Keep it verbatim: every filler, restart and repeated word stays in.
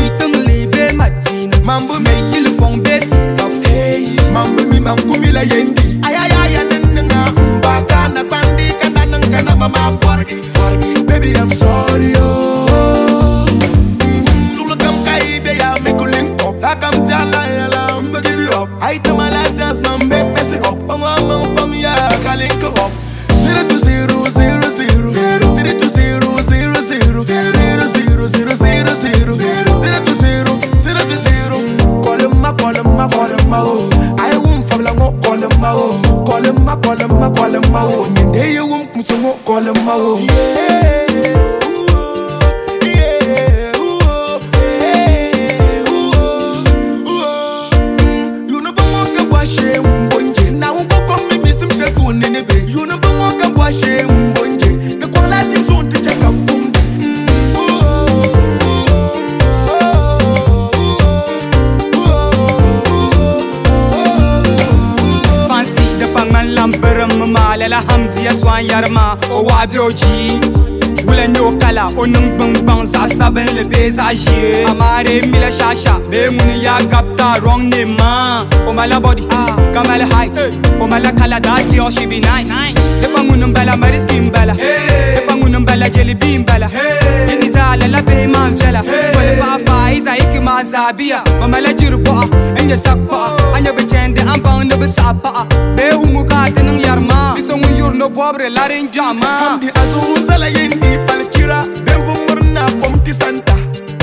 Tung be matina. Mambo me il fong besi kafe. Mambo mi mambo mi la yendi. Ayaya nenga mbaka na bandi kana nanga na mama forgi. Baby I'm sorry oh. Tulu kam kai be ya me kulink up. I come tell I am give you up. I tell my license man be mess it up. Mama mama me ya kalink up. Zero to zero zero zero zero. Three to zero zero zero zero zero zero zero zero zero to zero zero to zero. Call him ma call him ma call him ma oh. I won't fall mo call him ma oh. Call him ma call him ma call him ma oh. Nyinde you won't musumo call him ma oh. You know bango ka washe mbonje na ungo komi misim sheku nenebe. You know bango ka washe mbonje na kwa lati mzonte chaka mpum. La hamdi aswan yarma o wadoji wula nyokala o nung bang bang za saben le pesager amare mila shasha be muni ya kapta wrong name ma o mala body ah kamala height o mala kala da girl she be nice e pangunum bala mariskim bala e pangunum bala jelly bean bala yeni zala la be man jala wala ba faiza ikma zabia o mala jirbo enya sakpa anya be chende am bang no be sapa be umuka tenang yarma no pobre la rinjama. Hamdi azun zala yendi palchira. Ben fu murna pomti santa.